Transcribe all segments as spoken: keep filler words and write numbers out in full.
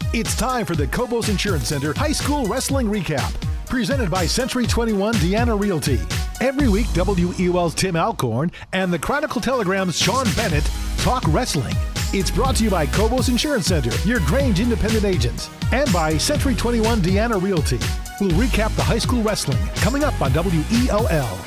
It's time for the Cobos Insurance Center High School Wrestling Recap, presented by Century twenty-one Deanna Realty. Every week, W E O L's Tim Alcorn and the Chronicle Telegram's Sean Bennett talk wrestling. It's brought to you by Cobos Insurance Center, your Grange independent agents, and by Century twenty-one Deanna Realty. We'll recap the high school wrestling coming up on W E O L.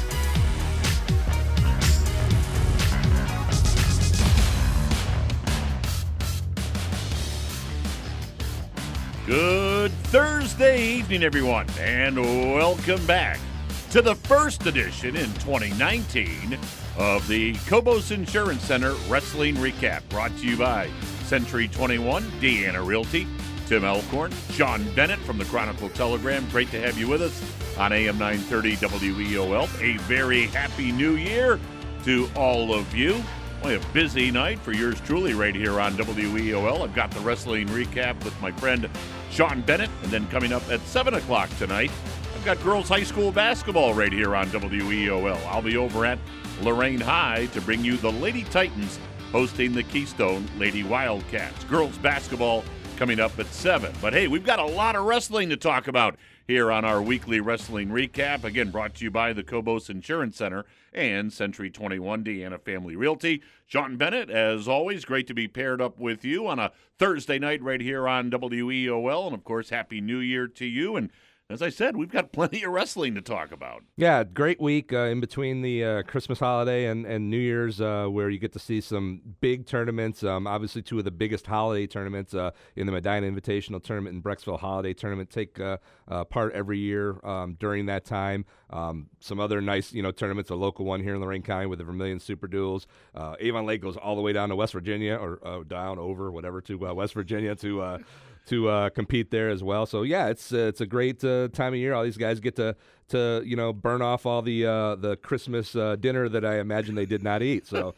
Good Thursday evening, everyone, and welcome back to the first edition in twenty nineteen of the Cobos Insurance Center Wrestling Recap, brought to you by Century twenty-one, Deanna Realty, Tim Alcorn, Sean Bennett from the Chronicle Telegram. Great to have you with us on A M nine thirty W E O L. A very happy new year to all of you. Well, a busy night for yours truly right here on W E O L. I've got the wrestling recap with my friend Sean Bennett, and then coming up at seven o'clock tonight, I've got girls high school basketball right here on W E O L. I'll be over at Lorain High to bring you the Lady Titans hosting the Keystone Lady Wildcats. Girls basketball coming up at seven. But hey, we've got a lot of wrestling to talk about here on our weekly wrestling recap. Again, brought to you by the Cobos Insurance Center and Century twenty-one Deanna Family Realty. Sean Bennett, as always, great to be paired up with you on a Thursday night right here on W E O L. And, of course, Happy New Year to you. And as I said, we've got plenty of wrestling to talk about. Yeah, great week uh, in between the uh, Christmas holiday and, and New Year's uh, where you get to see some big tournaments. Um, obviously, two of the biggest holiday tournaments uh, in the Medina Invitational Tournament and Brecksville Holiday Tournament take uh, uh, part every year um, during that time. Um, some other nice, you know, tournaments, a local one here in Lorain County with the Vermilion Super Duels. Uh, Avon Lake goes all the way down to West Virginia, or uh, down, over, whatever, to uh, West Virginia to uh, to uh, compete there as well. So yeah, it's uh, it's a great uh, time of year. All these guys get to to you know burn off all the uh, the Christmas uh, dinner that I imagine they did not eat. So,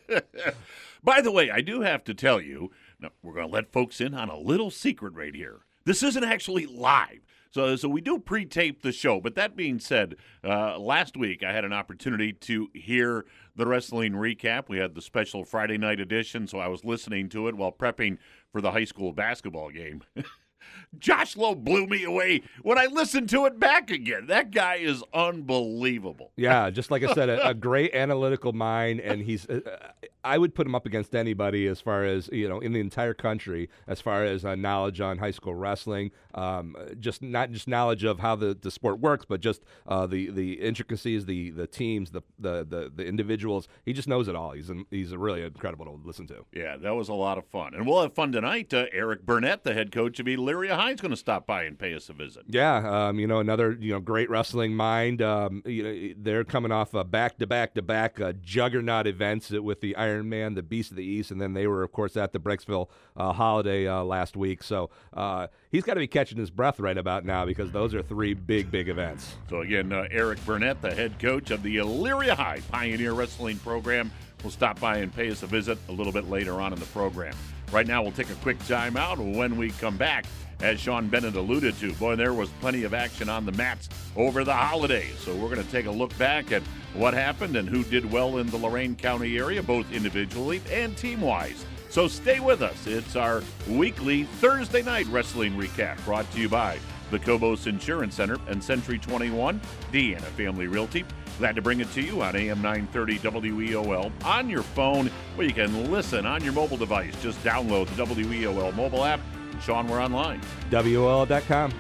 by the way, I do have to tell you, now, we're going to let folks in on a little secret right here. This isn't actually live. So, so we do pre-tape the show. But that being said, uh, last week I had an opportunity to hear the wrestling recap. We had the special Friday night edition, so I was listening to it while prepping for the high school basketball game. Josh Lowe blew me away when I listened to it back again. That guy is unbelievable. Yeah, just like I said, a, a great analytical mind, and he's. Uh, I would put him up against anybody as far as, you know, in the entire country, as far as uh, knowledge on high school wrestling. Um, just not just knowledge of how the, the sport works, but just uh, the the intricacies, the the teams, the, the the the individuals. He just knows it all. He's an, he's really incredible to listen to. Yeah, that was a lot of fun, and we'll have fun tonight. Uh, Eric Burnett, the head coach of Elyria High, is going to stop by and pay us a visit. Yeah, um, you know, another you know great wrestling mind. Um, you know, they're coming off a back to back to back uh, juggernaut events with the Iron Man, the Beast of the East, and then they were, of course, at the Brecksville uh, holiday uh, last week. So uh, he's got to be catching his breath right about now because those are three big, big events. So again, uh, Eric Burnett, the head coach of the Elyria High Pioneer Wrestling Program, will stop by and pay us a visit a little bit later on in the program. Right now, we'll take a quick time out. When we come back, as Sean Bennett alluded to, boy, there was plenty of action on the mats over the holidays. So we're going to take a look back at what happened and who did well in the Lorain County area, both individually and team-wise. So stay with us. It's our weekly Thursday night wrestling recap brought to you by the Cobos Insurance Center and Century twenty-one Deanna Family Realty. Glad to bring it to you on A M nine thirty W E O L on your phone, where you can listen on your mobile device. Just download the W E O L mobile app. Sean, we're online. W O L dot com.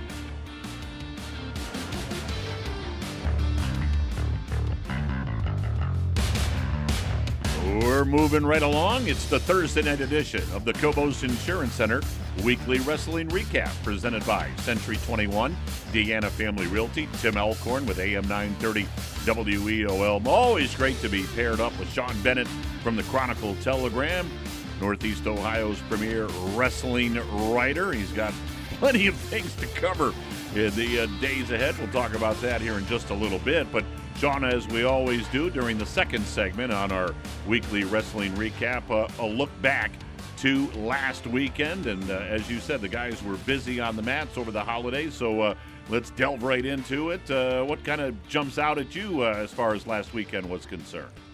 We're moving right along. It's the Thursday night edition of the Cobos Insurance Center Weekly Wrestling Recap, presented by Century twenty-one, Deanna Family Realty, Tim Alcorn with A M nine thirty W E O L. Always great to be paired up with Sean Bennett from the Chronicle Telegram, Northeast Ohio's premier wrestling writer. He's got plenty of things to cover in the uh, days ahead. We'll talk about that here in just a little bit. But Sean, as we always do during the second segment on our weekly wrestling recap, uh, a look back to last weekend. And uh, as you said, the guys were busy on the mats over the holidays. So uh, let's delve right into it. Uh, what kind of jumps out at you uh, as far as last weekend was concerned?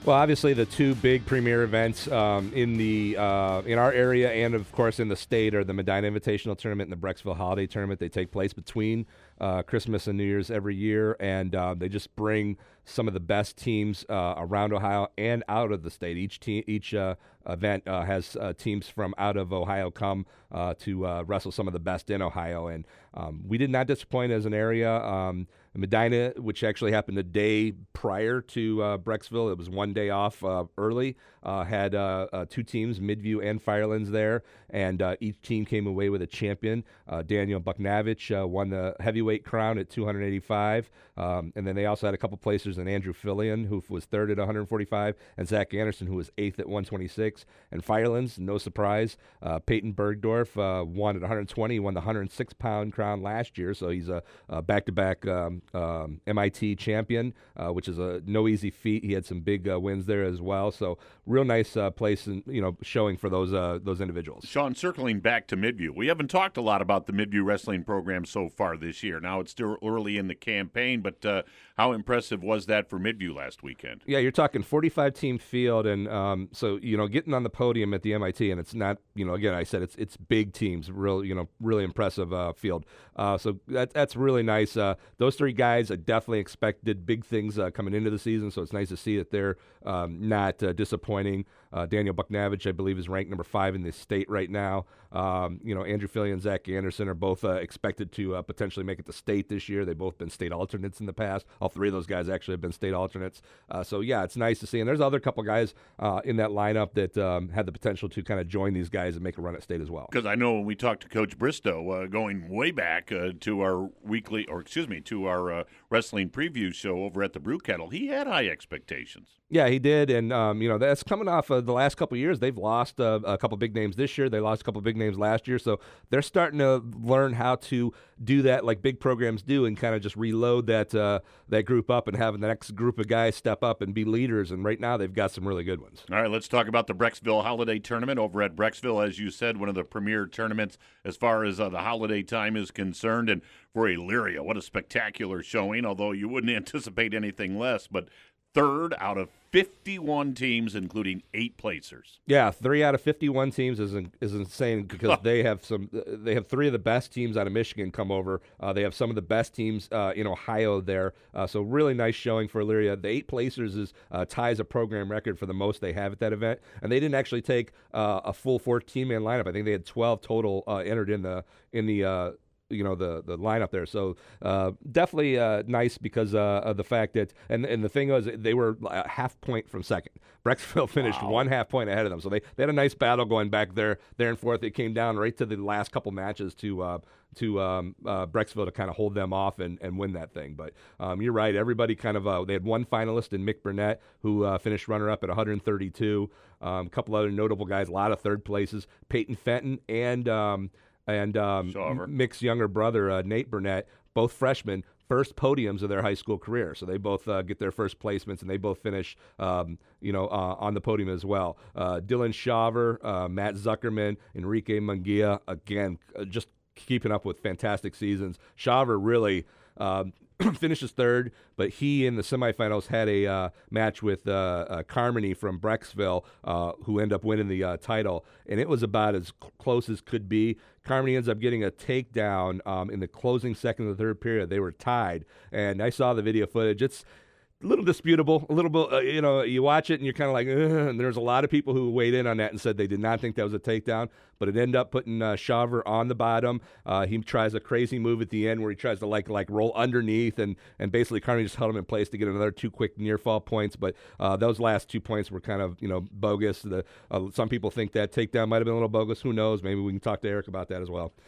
Well, obviously the two big premier events um, in the uh, in our area and, of course, in the state are the Medina Invitational Tournament and the Brecksville Holiday Tournament. They take place between uh, Christmas and New Year's every year, and uh, they just bring some of the best teams uh, around Ohio and out of the state. Each team, each uh, event uh, has uh, teams from out of Ohio come uh, to uh, wrestle some of the best in Ohio, and um, we did not disappoint as an area. Um, Medina, which actually happened a day prior to uh, Brecksville, it was one day off uh, early, uh, had uh, uh, two teams, Midview and Firelands there, and uh, each team came away with a champion. Uh, Daniel Buknavich uh, won the heavyweight crown at two eighty-five, um, and then they also had a couple placers in Andrew Fillion, who was third at one forty-five, and Zach Anderson, who was eighth at one twenty-six. And Firelands, no surprise, uh, Peyton Bergdorf uh, won at one twenty, he won the one hundred six pound crown last year, so he's a, a back-to-back um, um, M I T champion, uh, which is a no easy feat. He had some big uh, wins there as well, so real nice uh, place and you know showing for those uh, those individuals. Sean, circling back to Midview, we haven't talked a lot about the Midview wrestling program so far this year. Now it's still early in the campaign, but uh, how impressive was that for Midview last weekend? Yeah, you're talking forty-five team field, and um, so you know getting on the podium at the M I T, and it's not you know again I said it's it's big teams, real you know really impressive uh, field. Uh, so that that's really nice. Uh, those three guys, I definitely expected big things uh, coming into the season, so it's nice to see that they're um, not uh, disappointing. Uh, Daniel Buknavich, I believe, is ranked number five in the state right now. Um, you know, Andrew Fillion and Zach Anderson are both uh, expected to uh, potentially make it to state this year. They've both been state alternates in the past. All three of those guys actually have been state alternates. Uh, so, yeah, it's nice to see. And there's other couple guys uh, in that lineup that um, had the potential to kind of join these guys and make a run at state as well. Because I know when we talked to Coach Bristow, uh, going way back uh, to our weekly, or excuse me, to our uh, wrestling preview show over at the Brew Kettle, he had high expectations. Yeah, he did, and um, you know that's coming off of the last couple of years. They've lost uh, a couple big names this year. They lost a couple big names last year, so they're starting to learn how to do that like big programs do, and kind of just reload that uh, that group up and have the next group of guys step up and be leaders. And right now, they've got some really good ones. All right, let's talk about the Brecksville Holiday Tournament over at Brecksville. As you said, one of the premier tournaments as far as uh, the holiday time is concerned, and for Elyria, what a spectacular showing. Although you wouldn't anticipate anything less, but third out of fifty-one teams, including eight placers. Yeah, three out of fifty-one teams is in, is insane because they have some. They have three of the best teams out of Michigan come over. Uh, they have some of the best teams uh, in Ohio there. Uh, so really nice showing for Elyria. The eight placers is uh, ties a program record for the most they have at that event, and they didn't actually take uh, a full fourteen-man lineup. I think they had twelve total uh, entered in the in the. Uh, you know, the the lineup there. So uh, definitely uh, nice because uh, of the fact that, and and the thing was, they were a half point from second. Brecksville finished wow. one half point ahead of them. So they, they had a nice battle going back there, there and forth. It came down right to the last couple matches to uh, to um, uh, Brecksville to kind of hold them off and, and win that thing. But um, you're right. Everybody kind of, uh, they had one finalist in Mick Burnett who uh, finished runner-up at one thirty-two. Um, a couple other notable guys, a lot of third places. Peyton Fenton and um, and um, Mick's younger brother, uh, Nate Burnett, both freshmen, first podiums of their high school career. So they both uh, get their first placements, and they both finish, um, you know, uh, on the podium as well. Uh, Dylan Shaver, uh, Matt Zuckerman, Enrique Munguia, again, uh, just keeping up with fantastic seasons. Shaver really um, finishes third, but he in the semifinals had a uh, match with uh, uh, Carmody from Brecksville, uh, who ended up winning the uh, title, and it was about as c- close as could be. Carmody ends up getting a takedown um, in the closing second of the third period. They were tied, and I saw the video footage. It's a little disputable, a little bit, uh, you know, you watch it and you're kind of like, ugh, and there's a lot of people who weighed in on that and said they did not think that was a takedown, but it ended up putting uh, Shaver on the bottom. Uh, he tries a crazy move at the end where he tries to like like roll underneath, and, and basically Carney just held him in place to get another two quick near fall points, but uh, those last two points were kind of, you know, bogus. The, uh, some people think that takedown might have been a little bogus. Who knows? Maybe we can talk to Eric about that as well.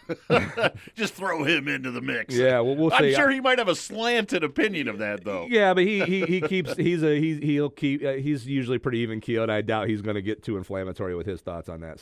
Just throw him into the mix. Yeah, well, we'll I'm see. sure he might have a slanted opinion of that, though. Yeah, but he he, he keeps he's a he's he'll keep uh, he's usually pretty even keeled. I doubt he's going to get too inflammatory with his thoughts on that. So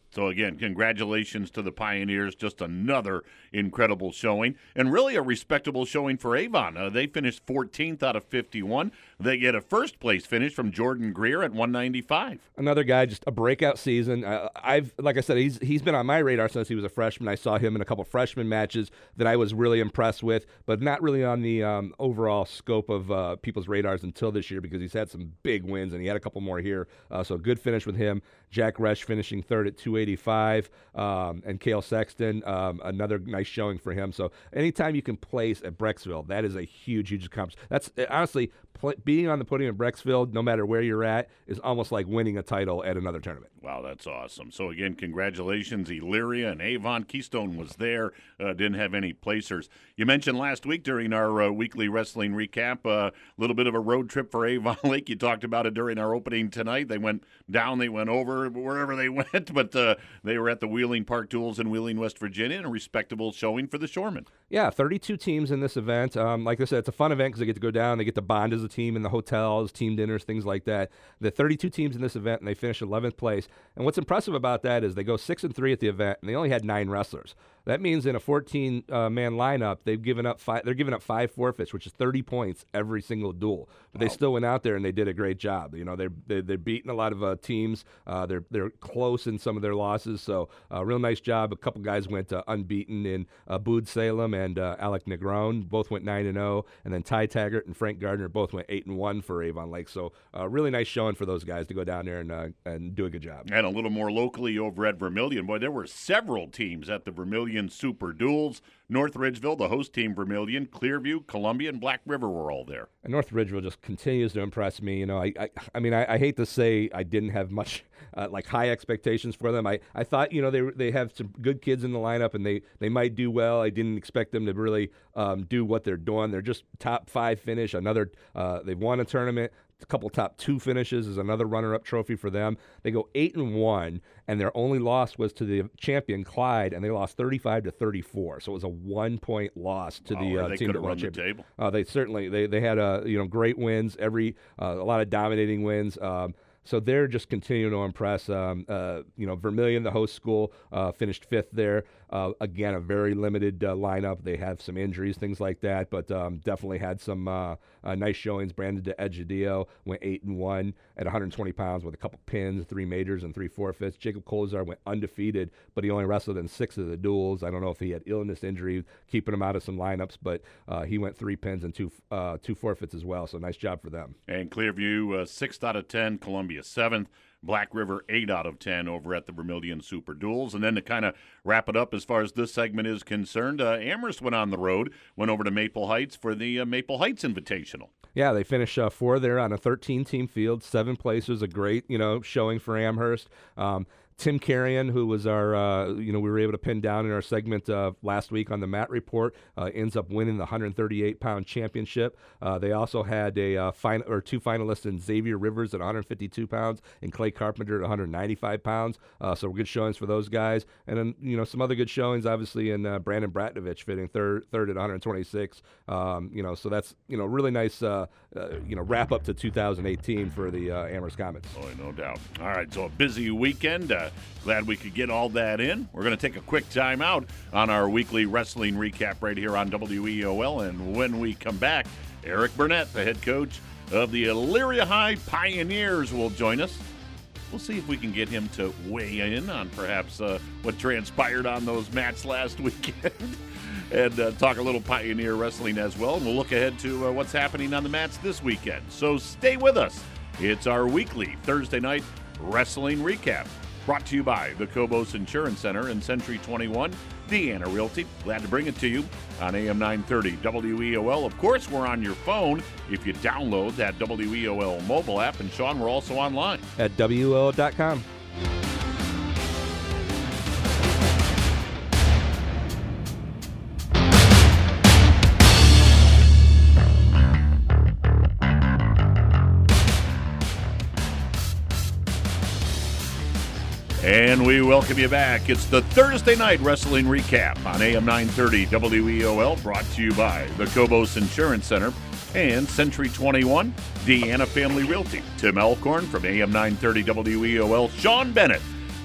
So, again, congratulations to the Pioneers. Just another incredible showing, and really a respectable showing for Avon. Uh, they finished fourteenth out of fifty-one. They get a first-place finish from Jordan Greer at one ninety-five. Another guy, just a breakout season. Uh, I've, like I said, he's he's been on my radar since he was a freshman. I saw him in a couple freshman matches that I was really impressed with, but not really on the um, overall scope of uh, people's radars until this year because he's had some big wins, and he had a couple more here. Uh, so good finish with him. Jack Resch finishing third at two eighty-five, um, and Cale Sexton, um, another nice showing for him. So anytime you can place at Brecksville, that is a huge, huge accomplishment. That's honestly, pl- being on the podium at Brecksville, no matter where you're at, is almost like winning a title at another tournament. Wow, that's awesome. So, again, congratulations, Elyria and Avon. Keystone was there, uh, didn't have any placers. You mentioned last week during our uh, weekly wrestling recap, a uh, little bit of a road trip for Avon Lake. You talked about it during our opening tonight. They went down, they went over, wherever they went, but uh, they were at the Wheeling Park Duels in Wheeling, West Virginia, and a respectable showing for the Shoremen. Yeah, thirty-two teams in this event. Um, like I said, it's a fun event because they get to go down, they get to bond as a team in the hotels, team dinners, things like that. The thirty-two teams in this event, and they finish eleventh place. And what's impressive about that is they go six and three at the event, and they only had nine wrestlers. That means in a fourteen uh, man lineup, they've given up five. They're giving up five forfeits, which is thirty points every single duel. But wow. They still went out there and they did a great job. You know, they're they're, they're beating a lot of uh, teams. Uh, they're they're close in some of their losses. So, uh, real nice job. A couple guys went uh, unbeaten in uh, Bood Salem and uh, Alec Negron. Both went nine and zero, and then Ty Taggart and Frank Gardner both went eight and one for Avon Lake. So, uh, really nice showing for those guys to go down there and uh, and do a good job. And a little more locally over at Vermilion, boy, there were several teams at the Vermilion Super Duels. North Ridgeville, the host team, Vermilion, Clearview, Columbia, and Black River were all there. And North Ridgeville just continues to impress me. You know, I, I, I mean, I, I hate to say I didn't have much uh, like high expectations for them. I, I thought, you know, they they have some good kids in the lineup and they, they might do well. I didn't expect them to really um, do what they're doing. They're just top five finish. Another, uh, they've won a tournament. A couple top two finishes is another runner-up trophy for them. They go eight and one, and their only loss was to the champion Clyde, and they lost thirty-five to thirty-four. So it was a one-point loss to wow, the uh, they team that run won the table. Uh, they certainly they they had a you know great wins, every uh, a lot of dominating wins. Um, So they're just continuing to impress. Um, uh, you know, Vermilion, the host school, uh, finished fifth there. Uh, again, a very limited uh, lineup. They have some injuries, things like that, but um, definitely had some uh, uh, nice showings. Brandon DeEgidio went eight and one at one hundred twenty pounds with a couple pins, three majors, and three forfeits. Jacob Kolzar went undefeated, but he only wrestled in six of the duels. I don't know if he had illness, injury, keeping him out of some lineups, but uh, he went three pins and two uh, two forfeits as well. So nice job for them. And Clearview, uh, sixth out of ten. Columbia, seventh. Black River, eight out of ten over at the Vermilion Super Duels. And then to kind of wrap it up as far as this segment is concerned, uh, Amherst went on the road, went over to Maple Heights for the uh, Maple Heights Invitational. Yeah, they finished uh, four there on a thirteen-team field, seven places, a great, you know, showing for Amherst. Um, Tim Carrion, who was our, uh, you know, we were able to pin down in our segment uh, last week on the Matt Report, uh, ends up winning the one hundred thirty-eight pound championship. Uh, they also had a uh, fin- or two finalists in Xavier Rivers at one hundred fifty-two pounds and Clay Carpenter at one hundred ninety-five pounds. Uh, so good showings for those guys. And then, you know, some other good showings, obviously, in uh, Brandon Bratnovich fitting third, third at one hundred twenty-six. Um, you know, so that's, you know, really nice, uh, uh, you know, wrap up to two thousand eighteen for the uh, Amherst Comets. Oh, no doubt. All right, so a busy weekend. Uh, Glad we could get all that in. We're going to take a quick time out on our weekly wrestling recap right here on W E O L. And when we come back, Eric Burnett, the head coach of the Elyria High Pioneers, will join us. We'll see if we can get him to weigh in on perhaps uh, what transpired on those mats last weekend and uh, talk a little Pioneer wrestling as well. And we'll look ahead to uh, what's happening on the mats this weekend. So stay with us. It's our weekly Thursday night wrestling recap. Brought to you by the Cobos Insurance Center and Century twenty-one, Deanna Realty. Glad to bring it to you on A M nine thirty W E O L. Of course, we're on your phone if you download that W E O L mobile app. And, Sean, we're also online at W E O L dot com. And we welcome you back. It's the Thursday night wrestling recap on A M nine thirty W E O L, brought to you by the Cobos Insurance Center and Century twenty-one, Deanna Family Realty. Tim Alcorn from A M nine thirty W E O L, Sean Bennett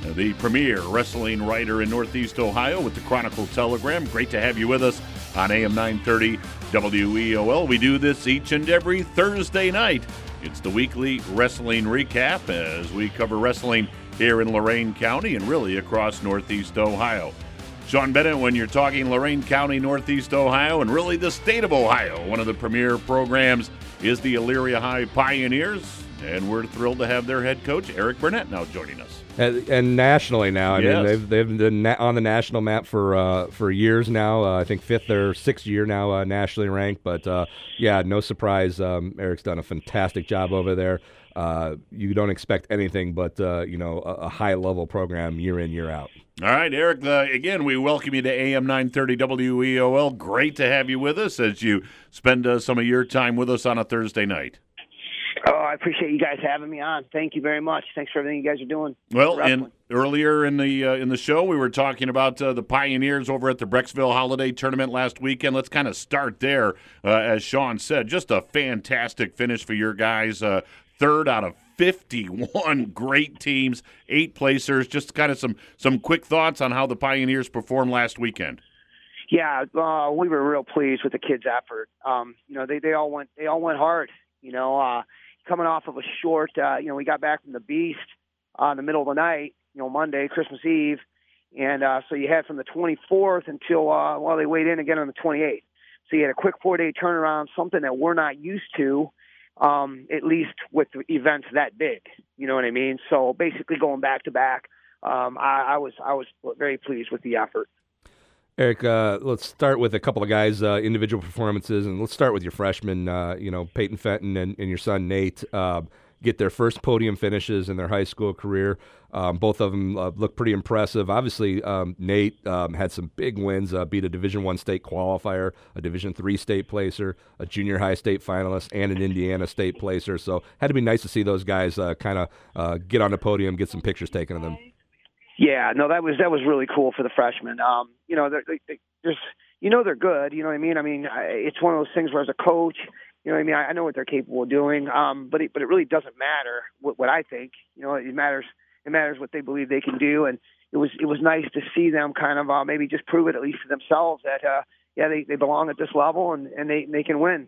the premier wrestling writer in Northeast Ohio with the Chronicle Telegram. Great to have you with us on A M nine thirty W E O L. We do this each and every Thursday night. It's the weekly wrestling recap as we cover wrestling here in Lorain County and really across Northeast Ohio. Sean Bennett, when you're talking Lorain County, Northeast Ohio, and really the state of Ohio, one of the premier programs is the Elyria High Pioneers, and we're thrilled to have their head coach, Eric Burnett, now joining us. And, and nationally now, I Yes. mean, they've they've been na- on the national map for uh, for years now. Uh, I think fifth or sixth year now, uh, nationally ranked. But uh, yeah, no surprise. Um, Eric's done a fantastic job over there. Uh, you don't expect anything but uh, you know a, a high level program year in, year out. All right, Eric, uh, again, we welcome you to A M nine thirty W E O L. Great to have you with us as you spend uh, some of your time with us on a Thursday night. Oh, I appreciate you guys having me on. Thank you very much. Thanks for everything you guys are doing. Well, and earlier in the uh, in the show, we were talking about uh, the Pioneers over at the Brecksville Holiday Tournament last weekend. Let's kind of start there. Uh, as Sean said, just a fantastic finish for your guys. Uh, third out of fifty-one great teams, eight placers. Just kind of some some quick thoughts on how the Pioneers performed last weekend. Yeah, uh, we were real pleased with the kids' effort. Um, you know, they, they all went they all went hard. You know, uh, coming off of a short, uh, you know, we got back from the Beast uh, in the middle of the night. You know, Monday, Christmas Eve, and uh, so you had from the twenty-fourth until uh, well, they weighed in again on the twenty-eighth. So you had a quick four-day turnaround, something that we're not used to. Um, at least with events that big, you know what I mean? So basically going back to back, um, I, I was I was very pleased with the effort. Eric, uh, let's start with a couple of guys' uh, individual performances, and let's start with your freshman, uh, you know, Peyton Fenton and, and your son Nate, uh, get their first podium finishes in their high school career. Um, both of them uh, look pretty impressive. Obviously, um, Nate um, had some big wins, uh, beat a Division One state qualifier, a Division Three state placer, a junior high state finalist, and an Indiana state placer. So had to be nice to see those guys uh, kind of uh, get on the podium, get some pictures taken of them. Yeah, no, that was that was really cool for the freshmen. Um, you know, they're, they, there's you know they're good. You know what I mean? I mean, I, it's one of those things where as a coach, you know what I mean? I, I know what they're capable of doing, um, but it, but it really doesn't matter what, what I think. You know, it matters. It matters what they believe they can do, and it was it was nice to see them kind of uh, maybe just prove it at least to themselves that uh, yeah they, they belong at this level and, and they they can win.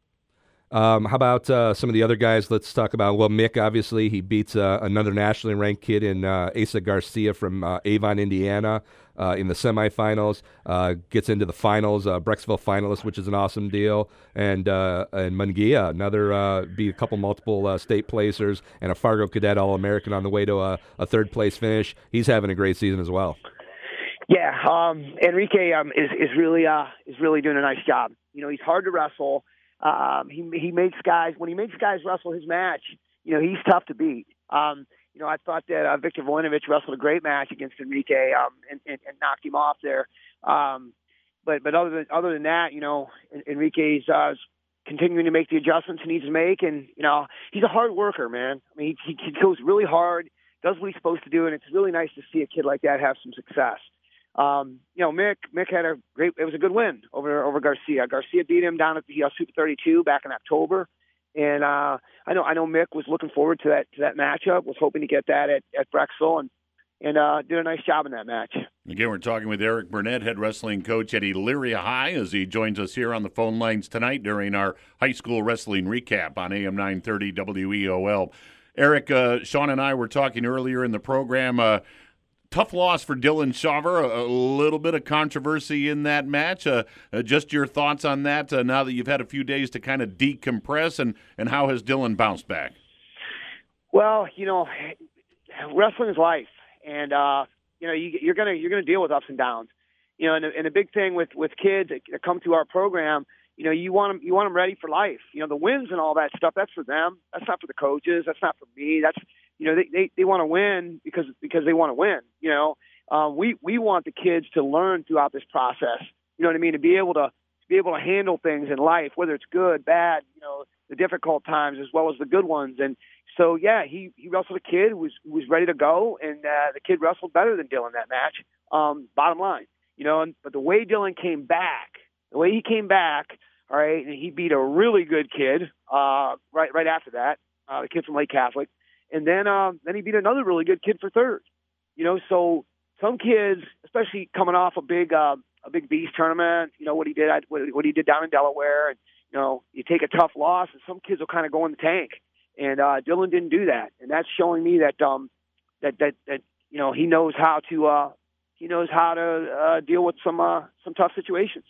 Um, how about uh, some of the other guys? Let's talk about, well, Mick, obviously, he beats uh, another nationally ranked kid in uh, Asa Garcia from uh, Avon, Indiana, uh, in the semifinals, uh, gets into the finals, uh, Brecksville finalist, which is an awesome deal. And uh, and Mungia, another, uh, beat a couple multiple uh, state placers, and a Fargo Cadet All-American on the way to a, a third-place finish. He's having a great season as well. Yeah, um, Enrique um, is, is, really, uh, is really doing a nice job. You know, he's hard to wrestle. Um, he he makes guys when he makes guys wrestle his match. You know, he's tough to beat. Um, you know, I thought that uh, Victor Vojinovic wrestled a great match against Enrique um, and, and, and knocked him off there. Um, but but other than other than that, you know, Enrique's uh, continuing to make the adjustments he needs to make, and you know, he's a hard worker, man. I mean, he, he goes really hard, does what he's supposed to do, and it's really nice to see a kid like that have some success. Um, you know, Mick, Mick had a great, it was a good win over, over Garcia. Garcia beat him down at the uh, Super thirty-two back in October. And, uh, I know, I know Mick was looking forward to that, to that matchup, was hoping to get that at, at Brecksville and, and, uh, did a nice job in that match. Again, we're talking with Eric Burnett, head wrestling coach at Elyria High, as he joins us here on the phone lines tonight during our high school wrestling recap on A M nine thirty W E O L. Eric, uh, Sean and I were talking earlier in the program, uh, tough loss for Dylan Shaver, a, a little bit of controversy in that match. Uh, uh, just your thoughts on that uh, now that you've had a few days to kind of decompress, and, and how has Dylan bounced back? Well, you know, wrestling is life, and uh, you know you, you're gonna you're gonna deal with ups and downs. You know, and, and the big thing with, with kids that come through our program, you know, you want them you want them ready for life. You know, the wins and all that stuff, that's for them. That's not for the coaches. That's not for me. That's You know, they, they, they want to win because because they want to win. You know, uh, we we want the kids to learn throughout this process. You know what I mean? To be able to, to be able to handle things in life, whether it's good, bad. You know, the difficult times as well as the good ones. And so, yeah, he, he wrestled a kid who was who was ready to go, and uh, the kid wrestled better than Dylan that match. Um, bottom line, you know. And, but the way Dylan came back, the way he came back, all right, and he beat a really good kid uh, right right after that, uh, the kid from Lake Catholic. And then, uh, then he beat another really good kid for third. You know, so some kids, especially coming off a big uh, a big beast tournament, you know what he did, what he did down in Delaware, and you know, you take a tough loss, and some kids will kind of go in the tank. And uh, Dylan didn't do that, and that's showing me that um, that that that you know he knows how to uh, he knows how to uh, deal with some uh, some tough situations.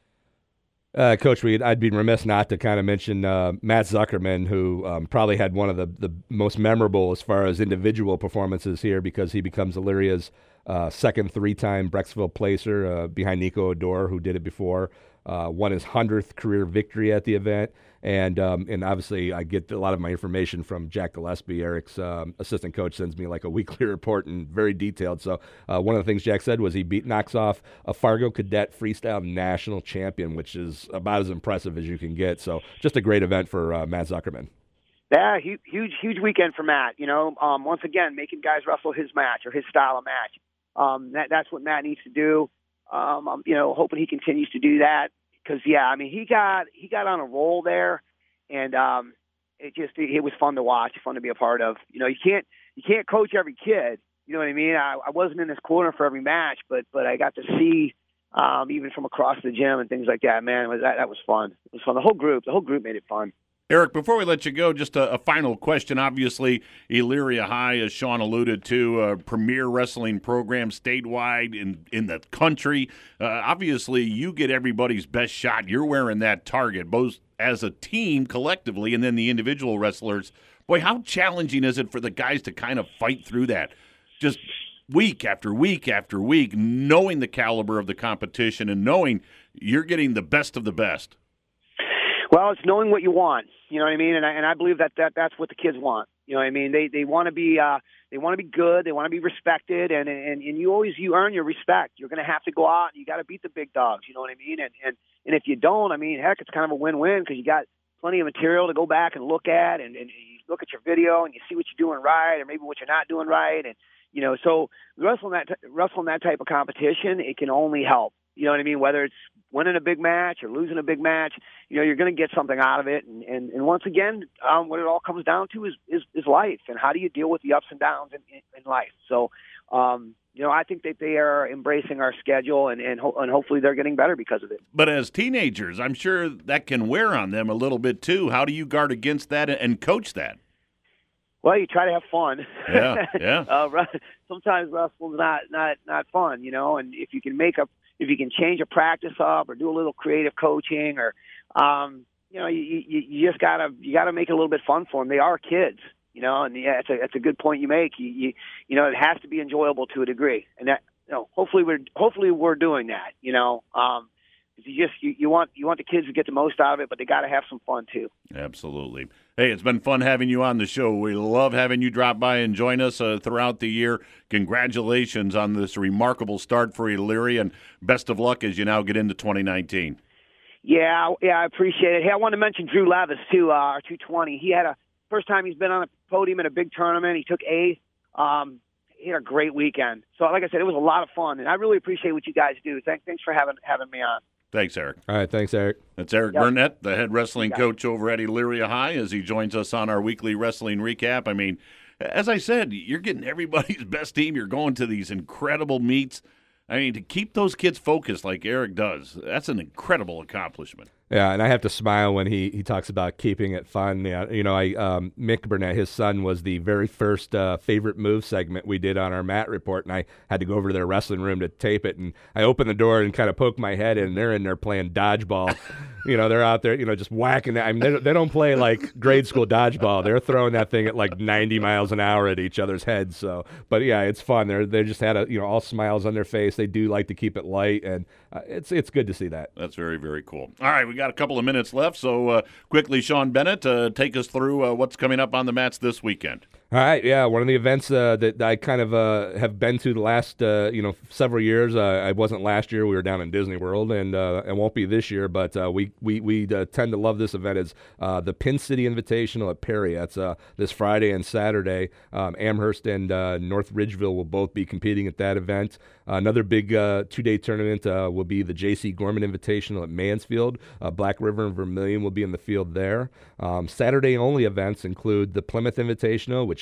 Uh, Coach Reed, I'd be remiss not to kind of mention uh, Matt Zuckerman, who um, probably had one of the, the most memorable as far as individual performances here, because he becomes Illyria's uh, second three-time Brecksville placer uh, behind Nico Odor, who did it before. Uh, won his hundredth career victory at the event, and um, and obviously I get a lot of my information from Jack Gillespie. Eric's um, assistant coach sends me like a weekly report and very detailed. So uh, one of the things Jack said was he beat knocks off a Fargo Cadet freestyle national champion, which is about as impressive as you can get. So just a great event for uh, Matt Zuckerman. Yeah, huge, huge, huge weekend for Matt. You know, um, once again making guys wrestle his match or his style of match. Um, that, that's what Matt needs to do. Um, I'm, you know, hoping he continues to do that because, yeah, I mean, he got he got on a roll there, and um, it just it, it was fun to watch, fun to be a part of. You know, you can't you can't coach every kid. You know what I mean? I, I wasn't in this corner for every match, but but I got to see um, even from across the gym and things like that. Man, it was, that that was fun. It was fun. The whole group, the whole group made it fun. Eric, before we let you go, just a, a final question. Obviously, Elyria High, as Sean alluded to, a premier wrestling program statewide in, in the country. Uh, obviously, you get everybody's best shot. You're wearing that target, both as a team collectively and then the individual wrestlers. Boy, how challenging is it for the guys to kind of fight through that? Just week after week after week, knowing the caliber of the competition and knowing you're getting the best of the best. Well, it's knowing what you want. You know what I mean? And I, and I believe that, that that's what the kids want. You know what I mean? They they want to be uh, they want to be good. They want to be respected, and, and and you always you earn your respect. You're going to have to go out and you got to beat the big dogs. You know what I mean? And and and if you don't, I mean, heck, it's kind of a win-win because you got plenty of material to go back and look at, and, and you look at your video and you see what you're doing right, or maybe what you're not doing right, and you know, so wrestling that wrestling that type of competition, it can only help. You know what I mean? Whether it's winning a big match or losing a big match, you know, you're going to get something out of it. And, and, and once again, um, what it all comes down to is, is, is life and how do you deal with the ups and downs in, in, in life. So, um, you know, I think that they are embracing our schedule and, and, ho- and hopefully they're getting better because of it. But as teenagers, I'm sure that can wear on them a little bit too. How do you guard against that and coach that? Well, you try to have fun. Yeah, yeah. uh, sometimes wrestling's not, not, not fun, you know, and if you can make a, if you can change a practice up or do a little creative coaching or, um, you know, you, you, you just gotta, you gotta make it a little bit fun for them. They are kids, you know, and yeah, it's a, it's a good point you make. You, you, you know, it has to be enjoyable to a degree. And that, you know, hopefully we're, hopefully we're doing that, you know, um, you just, you, you want, you want the kids to get the most out of it, but they got to have some fun too. Absolutely. Hey, it's been fun having you on the show. We love having you drop by and join us uh, throughout the year. Congratulations on this remarkable start for Elyria, and best of luck as you now get into twenty nineteen. Yeah, yeah, I appreciate it. Hey, I want to mention Drew Levis too, uh, our two twenty. He had a first time he's been on a podium in a big tournament. He took eighth. Um, he had a great weekend. So, like I said, it was a lot of fun, and I really appreciate what you guys do. Thanks, thanks for having having me on. Thanks, Eric. All right, thanks, Eric. That's Eric yep. Burnett, the head wrestling yep. coach over at Elyria High, as he joins us on our weekly wrestling recap. I mean, as I said, you're getting everybody's best team. You're going to these incredible meets. I mean, to keep those kids focused like Eric does, that's an incredible accomplishment. Yeah, and I have to smile when he, he talks about keeping it fun. Yeah, you know, I um, Mick Burnett, his son, was the very first uh, favorite move segment we did on our Matt report, and I had to go over to their wrestling room to tape it. And I opened the door and kind of poked my head in, and they're in there playing dodgeball. You know, they're out there, you know, just whacking that. I mean, they, they don't play like grade school dodgeball. They're throwing that thing at like ninety miles an hour at each other's heads. So, but yeah, it's fun. They're they just had a you know all smiles on their face. They do like to keep it light, and uh, it's it's good to see that. That's very very cool. All right, we got a couple of minutes left, so uh, quickly, Sean Bennett, uh, take us through uh, what's coming up on the mats this weekend. All right, yeah, one of the events uh, that I kind of uh, have been to the last, uh, you know, several years. Uh, I wasn't last year; we were down in Disney World, and uh, it won't be this year. But uh, we we we uh, tend to love this event. Is uh, the Pin City Invitational at Perry? That's uh, this Friday and Saturday. Um, Amherst and uh, North Ridgeville will both be competing at that event. Uh, another big uh, two-day tournament uh, will be the J C Gorman Invitational at Mansfield. Uh, Black River and Vermilion will be in the field there. Um, Saturday-only events include the Plymouth Invitational, which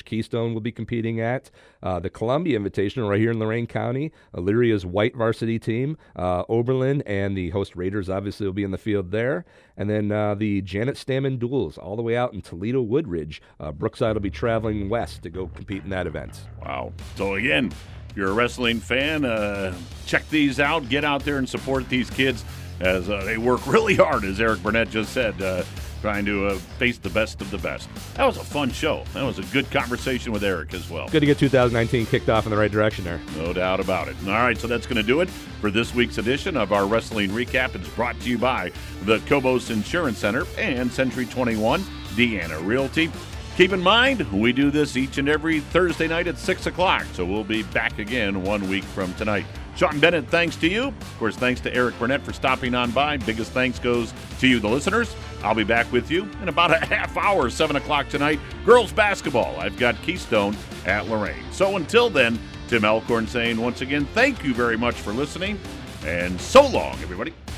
which Keystone will be competing at. Uh, the Columbia Invitational right here in Lorain County. Illyria's white varsity team. Uh, Oberlin and the host Raiders obviously will be in the field there. And then uh, the Janet Stammen Duels all the way out in Toledo Woodridge. Uh, Brookside will be traveling west to go compete in that event. Wow. So again, if you're a wrestling fan, uh, check these out. Get out there and support these kids as uh, they work really hard, as Eric Burnett just said, uh, trying to uh, face the best of the best. That was a fun show. That was a good conversation with Eric as well. Good to get two thousand nineteen kicked off in the right direction there. No doubt about it. All right, so that's going to do it for this week's edition of our Wrestling Recap. It's brought to you by the Cobos Insurance Center and Century twenty-one Deanna Realty. Keep in mind, we do this each and every Thursday night at six o'clock, so we'll be back again one week from tonight. Sean Bennett, thanks to you. Of course, thanks to Eric Burnett for stopping on by. Biggest thanks goes to you, the listeners. I'll be back with you in about a half hour, seven o'clock tonight. Girls basketball. I've got Keystone at Lorain. So until then, Tim Alcorn saying once again, thank you very much for listening, and so long, everybody.